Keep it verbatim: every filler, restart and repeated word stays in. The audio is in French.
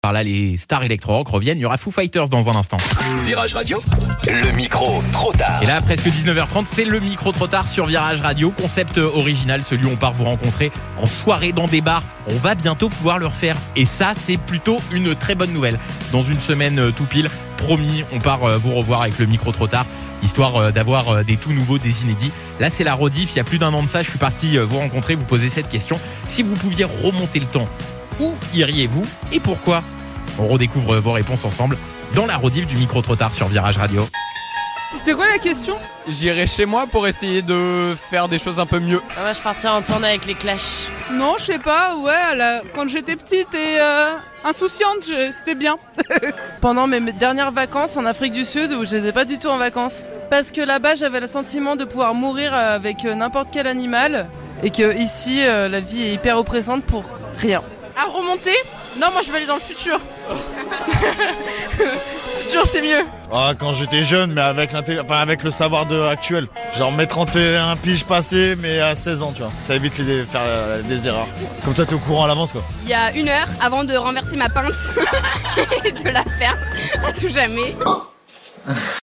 Par là, les stars électro-rock reviennent. Il y aura Foo Fighters dans un instant. Virage Radio, le micro trop tard. Et là, presque dix-neuf heures trente, c'est le micro trop tard sur Virage Radio. Concept original, celui où on part vous rencontrer en soirée dans des bars. On va bientôt pouvoir le refaire. Et ça, c'est plutôt une très bonne nouvelle. Dans une semaine tout pile, promis, on part vous revoir avec le micro trop tard. Histoire d'avoir des tout nouveaux, des inédits. Là, c'est la rediff. Il y a plus d'un an de ça, je suis parti vous rencontrer, vous poser cette question. Si vous pouviez remonter le temps, où iriez-vous et pourquoi? On redécouvre vos réponses ensemble dans la rediff du micro trop tard sur Virage Radio. C'était quoi la question? J'irai chez moi pour essayer de faire des choses un peu mieux. Ah ouais, je partirais en tournée avec les Clash. Non, je sais pas, ouais, la- quand j'étais petite et euh, insouciante, je- c'était bien. Pendant mes mes dernières vacances en Afrique du Sud, où je n'étais pas du tout en vacances. Parce que là-bas, j'avais le sentiment de pouvoir mourir avec euh, n'importe quel animal. Et que ici, euh, la vie est hyper oppressante pour rien. À remonter? Non, moi je veux aller dans le futur. Le futur c'est mieux. Ah, quand j'étais jeune, mais avec, l'inté- enfin, avec le savoir de actuel. Genre mes trente et un piges passées, mais à seize ans, tu vois. Ça évite de faire euh, des erreurs. Comme ça, t'es au courant à l'avance, quoi. Il y a une heure avant de renverser ma pinte et de la perdre à tout jamais.